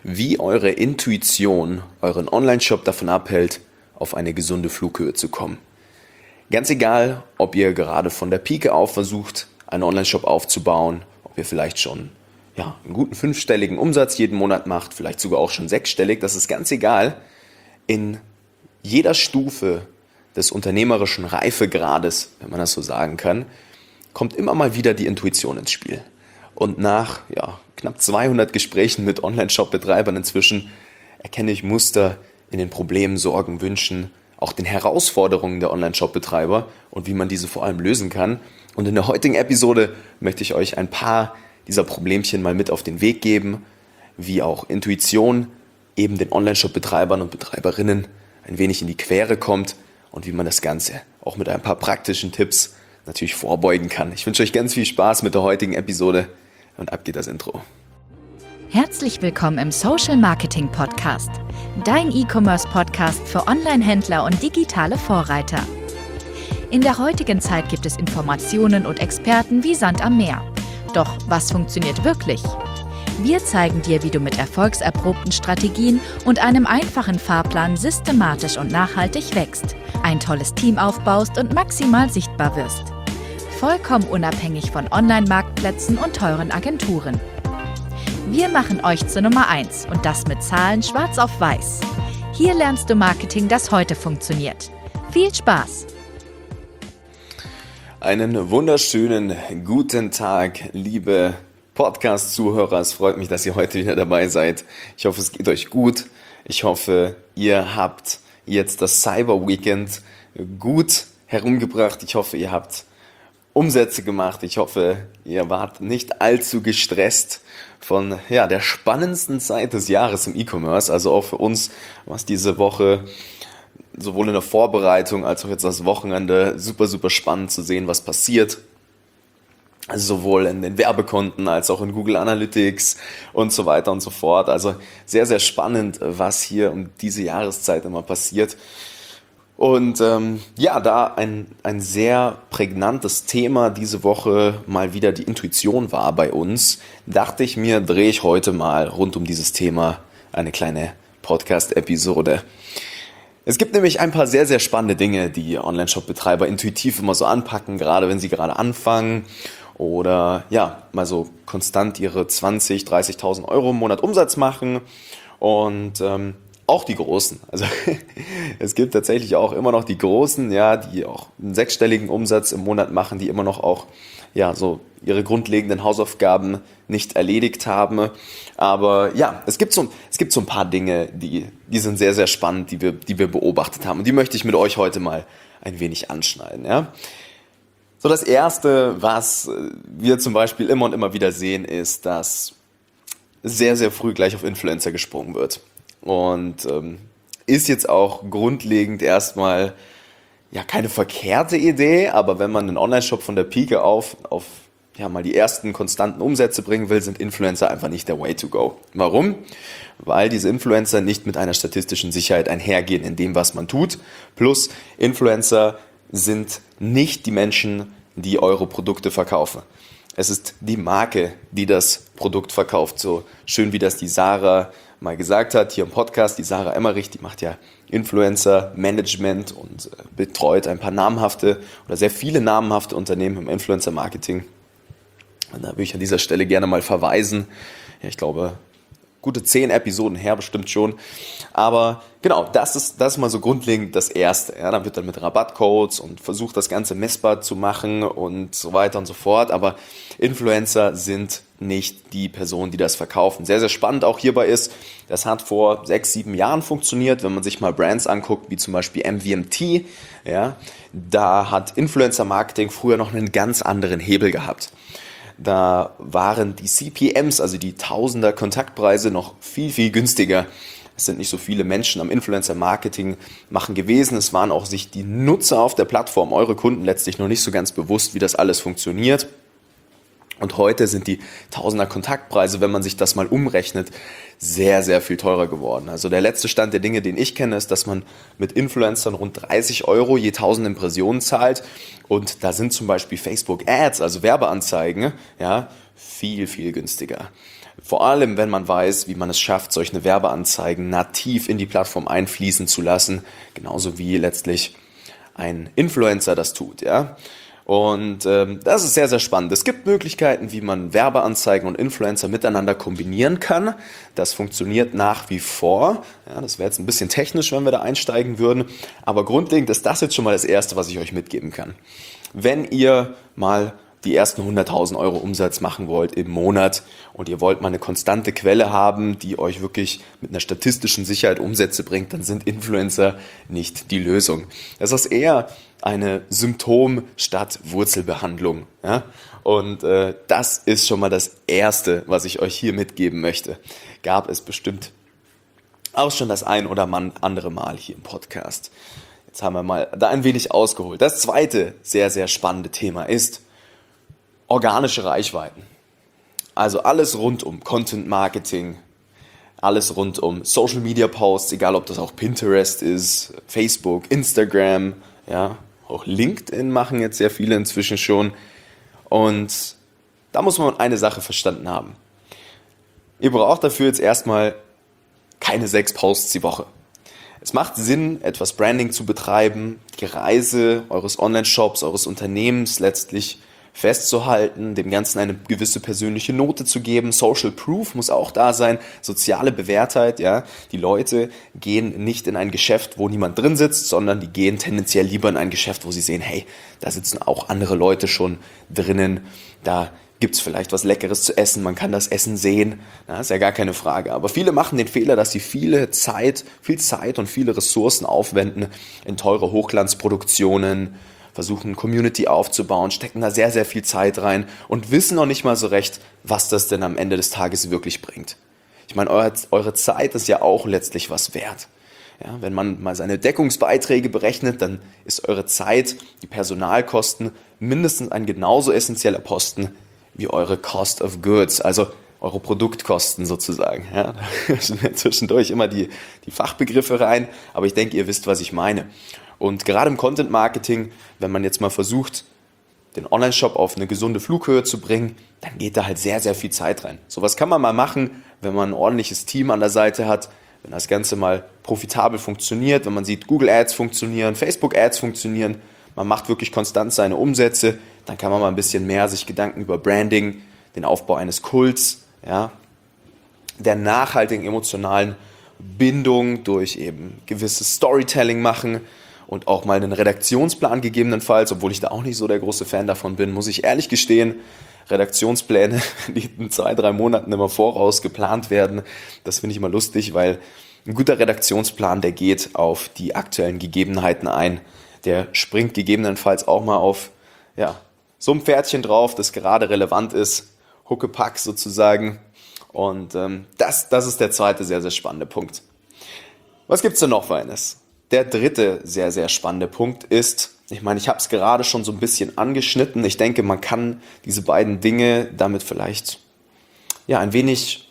wie eure Intuition euren Online-Shop davon abhält, auf eine gesunde Flughöhe zu kommen. Ganz egal, ob ihr gerade von der Pike auf versucht, einen Online-Shop aufzubauen, ob ihr vielleicht schon einen guten 5-stelligen Umsatz jeden Monat macht, vielleicht sogar auch schon 6-stellig, das ist ganz egal. In jeder Stufe des unternehmerischen Reifegrades, wenn man das so sagen kann, kommt immer mal wieder die Intuition ins Spiel. Und nach knapp 200 Gesprächen mit Online-Shop-Betreibern inzwischen erkenne ich Muster in den Problemen, Sorgen, Wünschen, auch den Herausforderungen der Online-Shop-Betreiber und wie man diese vor allem lösen kann. Und in der heutigen Episode möchte ich euch ein paar dieser Problemchen mal mit auf den Weg geben, wie auch Intuition eben den Online-Shop-Betreibern und Betreiberinnen ein wenig in die Quere kommt und wie man das Ganze auch mit ein paar praktischen Tipps natürlich vorbeugen kann. Ich wünsche euch ganz viel Spaß mit der heutigen Episode und ab geht das Intro. Herzlich willkommen im Social Marketing Podcast, dein E-Commerce-Podcast für Online-Händler und digitale Vorreiter. In der heutigen Zeit gibt es Informationen und Experten wie Sand am Meer. Doch was funktioniert wirklich? Wir zeigen dir, wie du mit erfolgserprobten Strategien und einem einfachen Fahrplan systematisch und nachhaltig wächst, ein tolles Team aufbaust und maximal sichtbar wirst. Vollkommen unabhängig von Online-Marktplätzen und teuren Agenturen. Wir machen euch zur Nummer 1 und das mit Zahlen schwarz auf weiß. Hier lernst du Marketing, das heute funktioniert. Viel Spaß! Einen wunderschönen guten Tag, liebe Podcast-Zuhörer. Es freut mich, dass ihr heute wieder dabei seid. Ich hoffe, es geht euch gut. Ich hoffe, ihr habt jetzt das Cyber Weekend gut herumgebracht. Ich hoffe, ihr habt Umsätze gemacht. Ich hoffe, ihr wart nicht allzu gestresst von der spannendsten Zeit des Jahres im E-Commerce. Also auch für uns war es diese Woche sowohl in der Vorbereitung als auch jetzt das Wochenende super, super spannend zu sehen, was passiert. Also sowohl in den Werbekonten als auch in Google Analytics und so weiter und so fort. Also sehr, sehr spannend, was hier um diese Jahreszeit immer passiert. Und da ein sehr prägnantes Thema diese Woche mal wieder die Intuition war bei uns, dachte ich mir, drehe ich heute mal rund um dieses Thema eine kleine Podcast-Episode. Es gibt nämlich ein paar sehr, sehr spannende Dinge, die Online-Shop-Betreiber intuitiv immer so anpacken, gerade wenn sie gerade anfangen oder mal so konstant ihre 20.000, 30.000 Euro im Monat Umsatz machen und auch die Großen. Also es gibt tatsächlich auch immer noch die Großen, die auch einen 6-stelligen Umsatz im Monat machen, die immer noch auch so ihre grundlegenden Hausaufgaben nicht erledigt haben. Aber es gibt so ein paar Dinge, die sind sehr, sehr spannend, die wir beobachtet haben. Und die möchte ich mit euch heute mal ein wenig anschneiden. Ja? So, das Erste, was wir zum Beispiel immer und immer wieder sehen, ist, dass sehr, sehr früh gleich auf Influencer gesprungen wird. Und ist jetzt auch grundlegend erstmal keine verkehrte Idee, aber wenn man einen Online-Shop von der Pike auf mal die ersten konstanten Umsätze bringen will, sind Influencer einfach nicht der Way to go. Warum? Weil diese Influencer nicht mit einer statistischen Sicherheit einhergehen in dem, was man tut. Plus Influencer sind nicht die Menschen, die eure Produkte verkaufen. Es ist die Marke, die das Produkt verkauft. So schön wie das die Sarah mal gesagt hat, hier im Podcast, die Sarah Emmerich, die macht ja Influencer-Management und betreut ein paar namhafte oder sehr viele namhafte Unternehmen im Influencer-Marketing. Und da würde ich an dieser Stelle gerne mal verweisen. Ja, ich glaube, gute 10 Episoden her bestimmt schon. Aber genau, das ist mal so grundlegend das Erste. Ja, dann wird dann mit Rabattcodes und versucht das Ganze messbar zu machen und so weiter und so fort. Aber Influencer sind nicht die Personen, die das verkaufen. Sehr, sehr spannend auch hierbei ist, das hat vor 6, 7 Jahren funktioniert. Wenn man sich mal Brands anguckt, wie zum Beispiel MVMT, da hat Influencer-Marketing früher noch einen ganz anderen Hebel gehabt. Da waren die CPMs, also die Tausender Kontaktpreise, noch viel, viel günstiger. Es sind nicht so viele Menschen am Influencer-Marketing machen gewesen. Es waren auch sich die Nutzer auf der Plattform, eure Kunden, letztlich noch nicht so ganz bewusst, wie das alles funktioniert. Und heute sind die Tausender Kontaktpreise, wenn man sich das mal umrechnet, sehr, sehr viel teurer geworden. Also der letzte Stand der Dinge, den ich kenne, ist, dass man mit Influencern rund 30 Euro je 1000 Impressionen zahlt. Und da sind zum Beispiel Facebook Ads, also Werbeanzeigen, viel, viel günstiger. Vor allem, wenn man weiß, wie man es schafft, solche Werbeanzeigen nativ in die Plattform einfließen zu lassen, genauso wie letztlich ein Influencer das tut, ja. Und das ist sehr, sehr spannend. Es gibt Möglichkeiten, wie man Werbeanzeigen und Influencer miteinander kombinieren kann. Das funktioniert nach wie vor. Ja, das wäre jetzt ein bisschen technisch, wenn wir da einsteigen würden. Aber grundlegend ist das jetzt schon mal das Erste, was ich euch mitgeben kann. Wenn ihr mal die ersten 100.000 Euro Umsatz machen wollt im Monat und ihr wollt mal eine konstante Quelle haben, die euch wirklich mit einer statistischen Sicherheit Umsätze bringt, dann sind Influencer nicht die Lösung. Das ist eher eine Symptom- statt Wurzelbehandlung. Ja? Und das ist schon mal das Erste, was ich euch hier mitgeben möchte. Gab es bestimmt auch schon das ein oder andere Mal hier im Podcast. Jetzt haben wir mal da ein wenig ausgeholt. Das zweite sehr, sehr spannende Thema ist organische Reichweiten. Also alles rund um Content Marketing, alles rund um Social Media Posts, egal ob das auch Pinterest ist, Facebook, Instagram, ja, auch LinkedIn machen jetzt sehr viele inzwischen schon. Und da muss man eine Sache verstanden haben. Ihr braucht dafür jetzt erstmal keine 6 Posts die Woche. Es macht Sinn, etwas Branding zu betreiben, die Reise eures Online-Shops, eures Unternehmens letztlich festzuhalten, dem Ganzen eine gewisse persönliche Note zu geben. Social Proof muss auch da sein, soziale Bewährtheit. Ja, die Leute gehen nicht in ein Geschäft, wo niemand drin sitzt, sondern die gehen tendenziell lieber in ein Geschäft, wo sie sehen, hey, da sitzen auch andere Leute schon drinnen, da gibt es vielleicht was Leckeres zu essen, man kann das Essen sehen, das ist ja gar keine Frage. Aber viele machen den Fehler, dass sie viel Zeit und viele Ressourcen aufwenden in teure Hochglanzproduktionen, versuchen Community aufzubauen, stecken da sehr, sehr viel Zeit rein und wissen noch nicht mal so recht, was das denn am Ende des Tages wirklich bringt. Ich meine, eure Zeit ist ja auch letztlich was wert. Ja, wenn man mal seine Deckungsbeiträge berechnet, dann ist eure Zeit, die Personalkosten, mindestens ein genauso essentieller Posten wie eure Cost of Goods, also eure Produktkosten sozusagen. Ja, da sind zwischendurch immer die Fachbegriffe rein, aber ich denke, ihr wisst, was ich meine. Und gerade im Content Marketing, wenn man jetzt mal versucht, den Online-Shop auf eine gesunde Flughöhe zu bringen, dann geht da halt sehr, sehr viel Zeit rein. Sowas kann man mal machen, wenn man ein ordentliches Team an der Seite hat, wenn das Ganze mal profitabel funktioniert, wenn man sieht, Google Ads funktionieren, Facebook Ads funktionieren, man macht wirklich konstant seine Umsätze, dann kann man mal ein bisschen mehr sich Gedanken über Branding, den Aufbau eines Kults, ja, der nachhaltigen emotionalen Bindung durch eben gewisses Storytelling machen und auch mal einen Redaktionsplan gegebenenfalls, obwohl ich da auch nicht so der große Fan davon bin, muss ich ehrlich gestehen. Redaktionspläne, die in 2-3 Monaten immer voraus geplant werden, das finde ich immer lustig, weil ein guter Redaktionsplan, der geht auf die aktuellen Gegebenheiten ein. Der springt gegebenenfalls auch mal auf so ein Pferdchen drauf, das gerade relevant ist, Huckepack sozusagen. Und das ist der zweite sehr, sehr spannende Punkt. Was gibt es denn noch für eines? Der dritte sehr, sehr spannende Punkt ist, ich meine, ich habe es gerade schon so ein bisschen angeschnitten. Ich denke, man kann diese beiden Dinge damit vielleicht ein wenig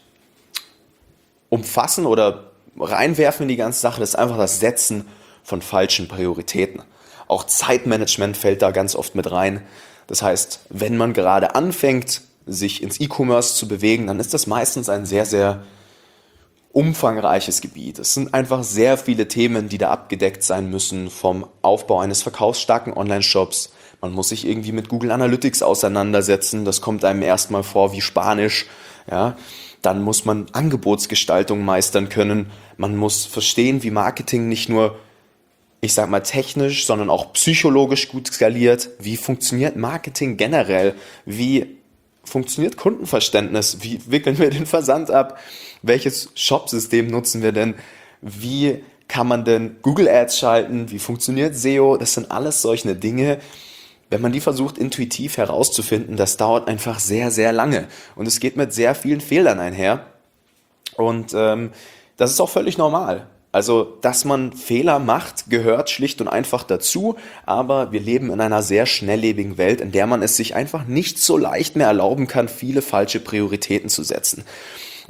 umfassen oder reinwerfen in die ganze Sache. Das ist einfach das Setzen von falschen Prioritäten. Auch Zeitmanagement fällt da ganz oft mit rein. Das heißt, wenn man gerade anfängt, sich ins E-Commerce zu bewegen, dann ist das meistens ein sehr, sehr umfangreiches Gebiet. Es sind einfach sehr viele Themen, die da abgedeckt sein müssen, vom Aufbau eines verkaufsstarken Online-Shops. Man muss sich irgendwie mit Google Analytics auseinandersetzen. Das kommt einem erstmal vor wie Spanisch. Ja. Dann muss man Angebotsgestaltung meistern können. Man muss verstehen, wie Marketing nicht nur, ich sag mal, technisch, sondern auch psychologisch gut skaliert. Wie funktioniert Marketing generell? Wie funktioniert Kundenverständnis? Wie wickeln wir den Versand ab? Welches Shopsystem nutzen wir denn? Wie kann man denn Google Ads schalten? Wie funktioniert SEO? Das sind alles solche Dinge. Wenn man die versucht, intuitiv herauszufinden, das dauert einfach sehr, sehr lange. Und es geht mit sehr vielen Fehlern einher. Und das ist auch völlig normal. Also, dass man Fehler macht, gehört schlicht und einfach dazu, aber wir leben in einer sehr schnelllebigen Welt, in der man es sich einfach nicht so leicht mehr erlauben kann, viele falsche Prioritäten zu setzen.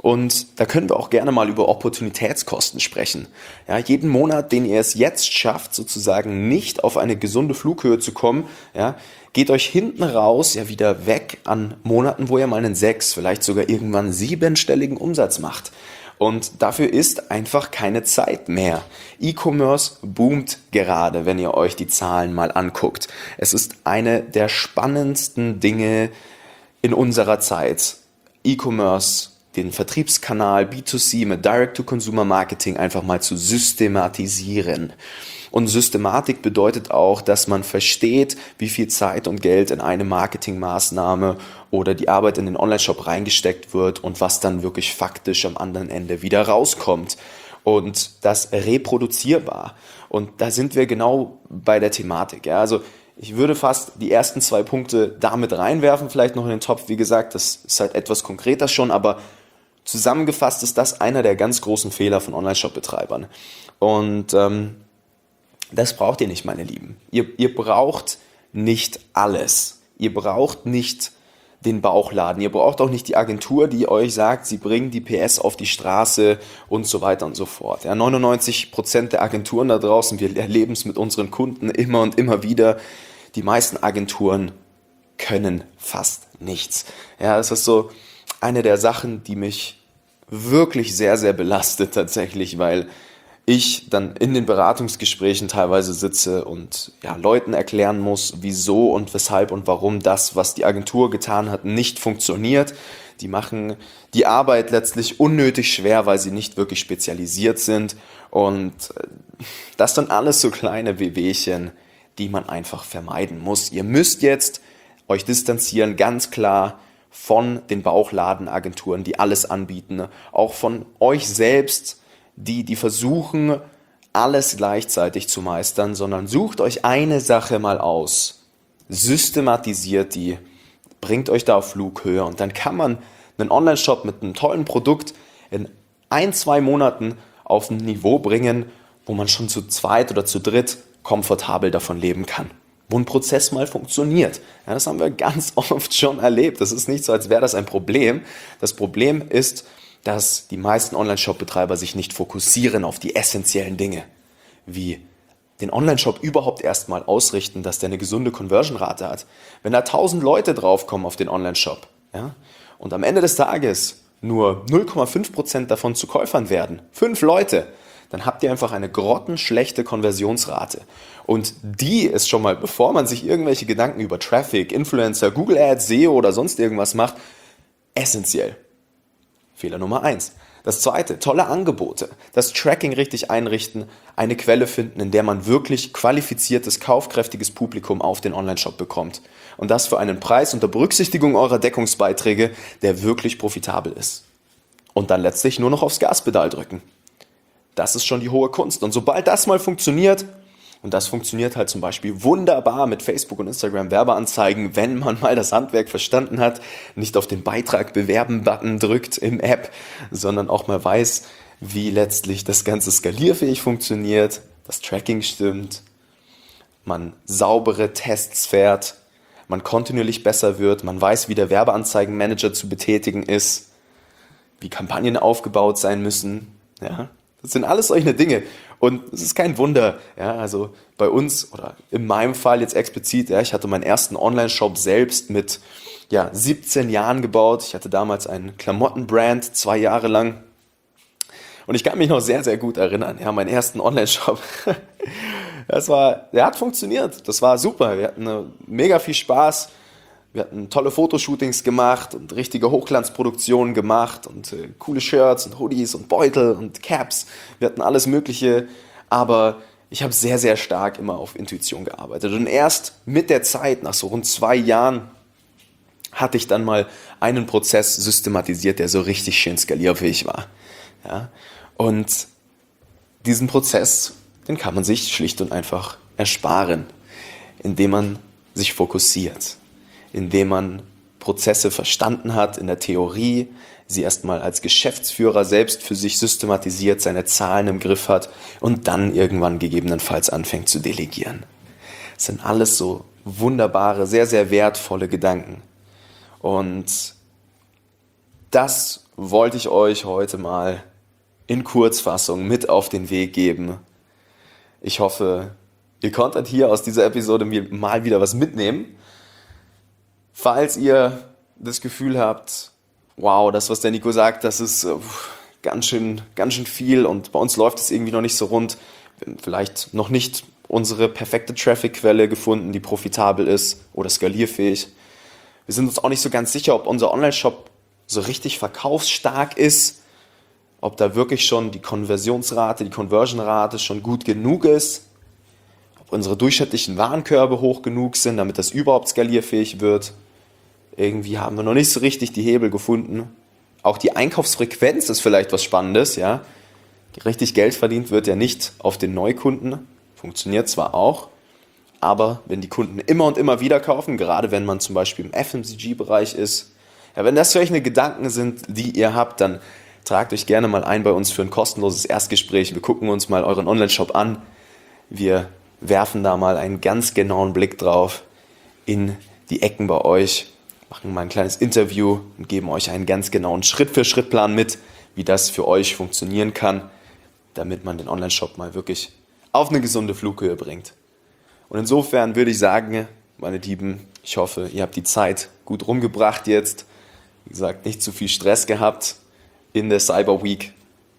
Und da können wir auch gerne mal über Opportunitätskosten sprechen. Ja, jeden Monat, den ihr es jetzt schafft, sozusagen nicht auf eine gesunde Flughöhe zu kommen, ja, geht euch hinten raus ja wieder weg an Monaten, wo ihr mal einen 6, vielleicht sogar irgendwann 7-stelligen Umsatz macht. Und dafür ist einfach keine Zeit mehr. E-Commerce boomt gerade, wenn ihr euch die Zahlen mal anguckt. Es ist eine der spannendsten Dinge in unserer Zeit. E-Commerce, den Vertriebskanal B2C mit Direct-to-Consumer-Marketing einfach mal zu systematisieren. Und Systematik bedeutet auch, dass man versteht, wie viel Zeit und Geld in eine Marketingmaßnahme oder die Arbeit in den Online-Shop reingesteckt wird und was dann wirklich faktisch am anderen Ende wieder rauskommt. Und das reproduzierbar. Und da sind wir genau bei der Thematik. Ja, also ich würde fast die ersten 2 Punkte damit reinwerfen, vielleicht noch in den Topf. Wie gesagt, das ist halt etwas konkreter schon, aber zusammengefasst ist das einer der ganz großen Fehler von Online-Shop-Betreibern. Und das braucht ihr nicht, meine Lieben. Ihr braucht nicht alles. Ihr braucht nicht den Bauchladen. Ihr braucht auch nicht die Agentur, die euch sagt, sie bringen die PS auf die Straße und so weiter und so fort. Ja, 99% der Agenturen da draußen, wir erleben es mit unseren Kunden immer und immer wieder, die meisten Agenturen können fast nichts. Ja, das ist so eine der Sachen, die mich wirklich sehr, sehr belastet tatsächlich, weil ich dann in den Beratungsgesprächen teilweise sitze und ja, Leuten erklären muss, wieso und weshalb und warum das, was die Agentur getan hat, nicht funktioniert. Die machen die Arbeit letztlich unnötig schwer, weil sie nicht wirklich spezialisiert sind. Und das sind alles so kleine Wehwehchen, die man einfach vermeiden muss. Ihr müsst jetzt euch distanzieren, ganz klar, von den Bauchladenagenturen, die alles anbieten, auch von euch selbst, die versuchen, alles gleichzeitig zu meistern, sondern sucht euch eine Sache mal aus, systematisiert die, bringt euch da auf Flughöhe und dann kann man einen Online-Shop mit einem tollen Produkt in 1-2 Monaten auf ein Niveau bringen, wo man schon zu zweit oder zu dritt komfortabel davon leben kann. Wo ein Prozess mal funktioniert. Ja, das haben wir ganz oft schon erlebt. Das ist nicht so, als wäre das ein Problem. Das Problem ist, dass die meisten Online-Shop-Betreiber sich nicht fokussieren auf die essentiellen Dinge, wie den Online-Shop überhaupt erstmal ausrichten, dass der eine gesunde Conversion-Rate hat. Wenn da 1000 Leute draufkommen auf den Online-Shop, ja, und am Ende des Tages nur 0,5% davon zu Käufern werden, 5 Leute, dann habt ihr einfach eine grottenschlechte Konversionsrate. Und die ist schon mal, bevor man sich irgendwelche Gedanken über Traffic, Influencer, Google Ads, SEO oder sonst irgendwas macht, essentiell. Fehler Nummer 1. Das zweite, tolle Angebote. Das Tracking richtig einrichten, eine Quelle finden, in der man wirklich qualifiziertes, kaufkräftiges Publikum auf den Online-Shop bekommt. Und das für einen Preis unter Berücksichtigung eurer Deckungsbeiträge, der wirklich profitabel ist. Und dann letztlich nur noch aufs Gaspedal drücken. Das ist schon die hohe Kunst. Und sobald das mal funktioniert, und das funktioniert halt zum Beispiel wunderbar mit Facebook und Instagram Werbeanzeigen, wenn man mal das Handwerk verstanden hat, nicht auf den Beitrag bewerben-Button drückt im App, sondern auch mal weiß, wie letztlich das Ganze skalierfähig funktioniert, das Tracking stimmt, man saubere Tests fährt, man kontinuierlich besser wird, man weiß, wie der Werbeanzeigenmanager zu betätigen ist, wie Kampagnen aufgebaut sein müssen, ja. Das sind alles solche Dinge und es ist kein Wunder, ja, also bei uns oder in meinem Fall jetzt explizit, ja, ich hatte meinen ersten Online-Shop selbst mit 17 Jahren gebaut. Ich hatte damals einen Klamottenbrand 2 Jahre lang und ich kann mich noch sehr, sehr gut erinnern, ja, meinen ersten Online-Shop, der hat funktioniert, das war super, wir hatten mega viel Spaß. Wir hatten tolle Fotoshootings gemacht und richtige Hochglanzproduktionen gemacht und coole Shirts und Hoodies und Beutel und Caps. Wir hatten alles Mögliche, aber ich habe sehr, sehr stark immer auf Intuition gearbeitet. Und erst mit der Zeit, nach so rund 2 Jahren, hatte ich dann mal einen Prozess systematisiert, der so richtig schön skalierfähig war. Ja? Und diesen Prozess, den kann man sich schlicht und einfach ersparen, indem man sich fokussiert. Indem man Prozesse verstanden hat in der Theorie, sie erstmal als Geschäftsführer selbst für sich systematisiert, seine Zahlen im Griff hat und dann irgendwann gegebenenfalls anfängt zu delegieren. Das sind alles so wunderbare, sehr, sehr wertvolle Gedanken. Und das, wollte ich euch heute mal in Kurzfassung mit auf den Weg geben. Ich hoffe, ihr konntet hier aus dieser Episode mal wieder was mitnehmen. Falls ihr das Gefühl habt, wow, das, was der Nico sagt, das ist ganz schön viel und bei uns läuft es irgendwie noch nicht so rund. Wir haben vielleicht noch nicht unsere perfekte Traffic-Quelle gefunden, die profitabel ist oder skalierfähig. Wir sind uns auch nicht so ganz sicher, ob unser Online-Shop so richtig verkaufsstark ist, ob da wirklich schon die Konversionsrate, die Conversion-Rate schon gut genug ist, ob unsere durchschnittlichen Warenkörbe hoch genug sind, damit das überhaupt skalierfähig wird. Irgendwie haben wir noch nicht so richtig die Hebel gefunden. Auch die Einkaufsfrequenz ist vielleicht was Spannendes, ja. Richtig Geld verdient wird ja nicht auf den Neukunden. Funktioniert zwar auch, aber wenn die Kunden immer und immer wieder kaufen, gerade wenn man zum Beispiel im FMCG-Bereich ist, ja, wenn das solche Gedanken sind, die ihr habt, dann tragt euch gerne mal ein bei uns für ein kostenloses Erstgespräch. Wir gucken uns mal euren Online-Shop an. Wir werfen da mal einen ganz genauen Blick drauf in die Ecken bei euch, machen mal ein kleines Interview und geben euch einen ganz genauen Schritt-für-Schritt-Plan mit, wie das für euch funktionieren kann, damit man den Online-Shop mal wirklich auf eine gesunde Flughöhe bringt. Und insofern würde ich sagen, meine Lieben, ich hoffe, ihr habt die Zeit gut rumgebracht jetzt. Wie gesagt, nicht zu viel Stress gehabt in der Cyber Week.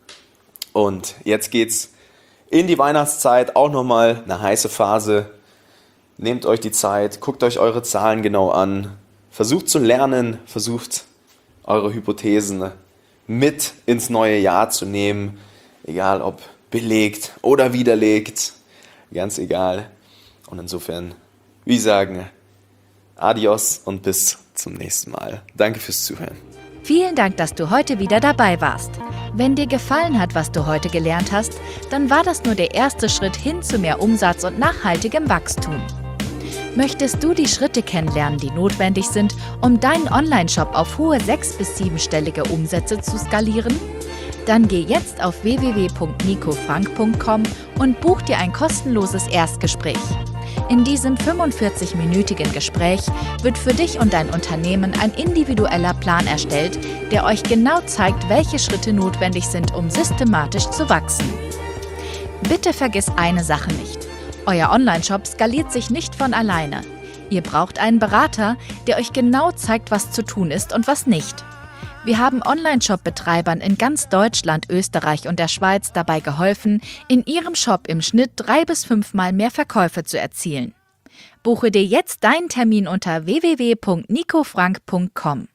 Und jetzt geht's in die Weihnachtszeit, auch nochmal eine heiße Phase. Nehmt euch die Zeit, guckt euch eure Zahlen genau an, versucht zu lernen, versucht eure Hypothesen mit ins neue Jahr zu nehmen, egal ob belegt oder widerlegt, ganz egal. Und insofern, wie sagen, adios und bis zum nächsten Mal. Danke fürs Zuhören. Vielen Dank, dass du heute wieder dabei warst. Wenn dir gefallen hat, was du heute gelernt hast, dann war das nur der erste Schritt hin zu mehr Umsatz und nachhaltigem Wachstum. Möchtest du die Schritte kennenlernen, die notwendig sind, um deinen Online-Shop auf hohe 6- bis 7-stellige Umsätze zu skalieren? Dann geh jetzt auf www.nicofrank.com und buch dir ein kostenloses Erstgespräch. In diesem 45-minütigen Gespräch wird für dich und dein Unternehmen ein individueller Plan erstellt, der euch genau zeigt, welche Schritte notwendig sind, um systematisch zu wachsen. Bitte vergiss eine Sache nicht. Euer Online-Shop skaliert sich nicht von alleine. Ihr braucht einen Berater, der euch genau zeigt, was zu tun ist und was nicht. Wir haben Online-Shop-Betreibern in ganz Deutschland, Österreich und der Schweiz dabei geholfen, in ihrem Shop im Schnitt 3 bis 5 Mal mehr Verkäufe zu erzielen. Buche dir jetzt deinen Termin unter www.nicofrank.com.